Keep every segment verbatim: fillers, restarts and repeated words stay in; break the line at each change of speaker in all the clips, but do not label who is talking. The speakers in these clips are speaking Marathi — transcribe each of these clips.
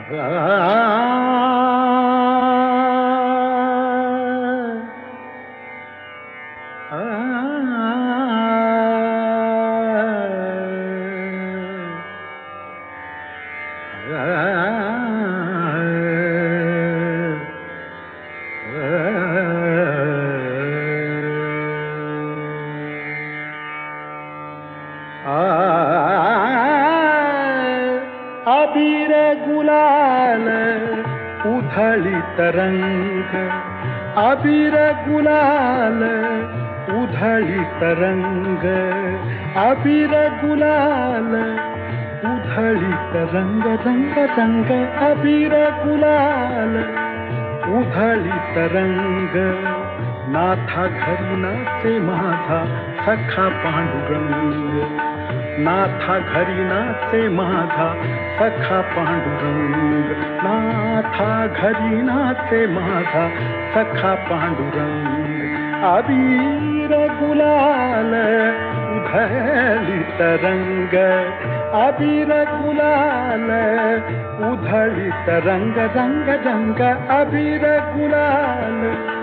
अबीर गुलाल उधळी तरंग, अबीर गुलाल उधळी तरंग, अबीर गुलाल उधळी तरंग, रंग रंग अबीर गुलाल उधळी तरंग. नाथा घरी नाचे माझा सखा पांडुरंग, नाथा घरी नाचे माझा सखा पांडुरंग, नाथा घरी नाचे माझा सखा पांडुरंग. अबीर गुलाल उधळी तरंग, अबीर गुलाल उधळी तरंग, रंग रंग अबीर गुलाल.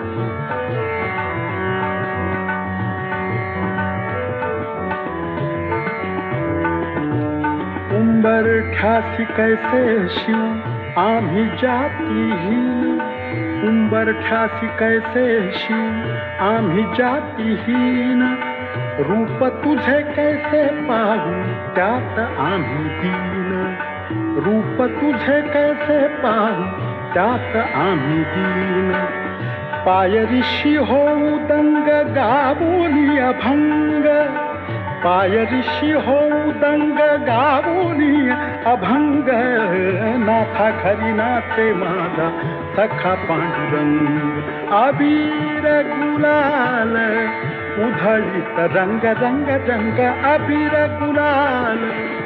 उंबरठ्यासी कैसे शिव आम्ही जातीहीन, उंबरठ्यासी कैसे शिव आम्ही जातीहीन. रूप तुझे कैसे पाहू त्यात आम्ही दीन, रूप तुझे कैसे पाहू त्यात आम्ही दीन. पायरीशी होऊ दंग गावोनी अभंग, पायरीशी होऊ दंग गावोनी अभंग. नाथा घरी नाचे माझा सखा पांडुरंग, अबीर गुलाल उधळी तरंग, रंग रंग अबीर गुलाल.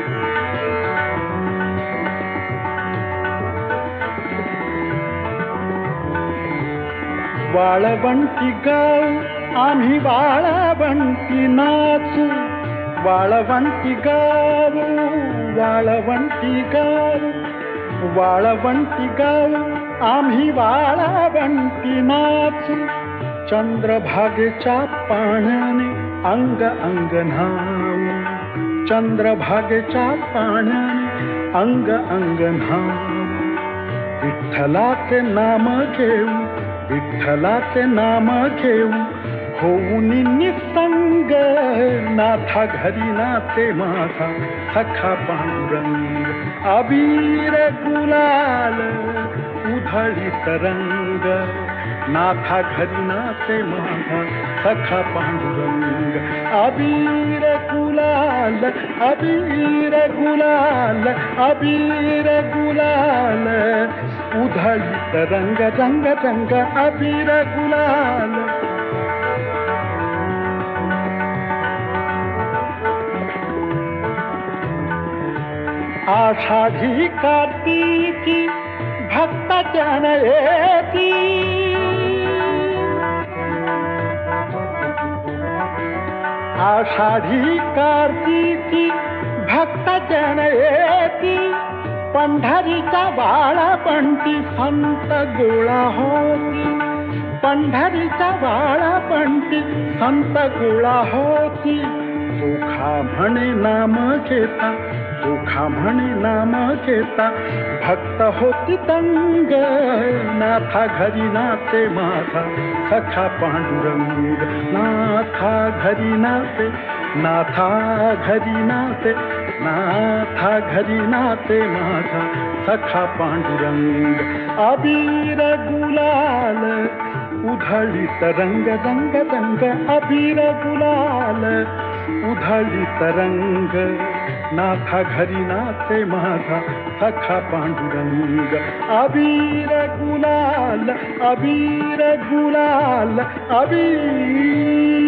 वाळवंटी गाव आम्ही वाळवंटी नाचू, वाळवंटी गाव वाळवंटी गाव, वाळवंटी गाव आम्ही वाळवंटी नाचू. चंद्रभागेच्या पाण्याने अंग अंग न्हाऊ, चंद्रभागेच्या पाण्याने अंग अंग न्हाऊ. विठ्ठलाचे नाम घेऊ, विठ्ठलाचे नाम घेऊ होऊन निसंग. नाथा घरी नाचे माझा सखा पांडुरंग, अबीर गुलाल उधळी तरंग. नाथा घरी नाचे माझा सखा पांडुरंग, अबीर गुलाल, अबीर गुलाल, अबीर गुलाल उधळी तरंग, रंग रंग अबीर गुलाल. आषाढी कार्तिकी भक्त जन येती, आषाढी कार्तिकी भक्त जन येती. पंढरीचा वाळवंटी संत गोळा होती, पंढरीचा वाळवंटी संत गोळा होती. चोखा म्हणे नाम घेता, चोखा म्हणे नाम घेता भक्त होती दंग. नाथा घरी नाचे माझा सखा पांडुरंग, नाथा घरी नाचे, नाथा घरी नाचे, नाथा घरी नाचे माझा सखा पांडुरंग. अबीर गुलाल उधळी तरंग, रंग रंग अबीर गुलाल उधळी तरंग. नाथा घरी नाचे माझा सखा पांडुरंग, अबीर गुलाल, अबीर गुलाल, अबीर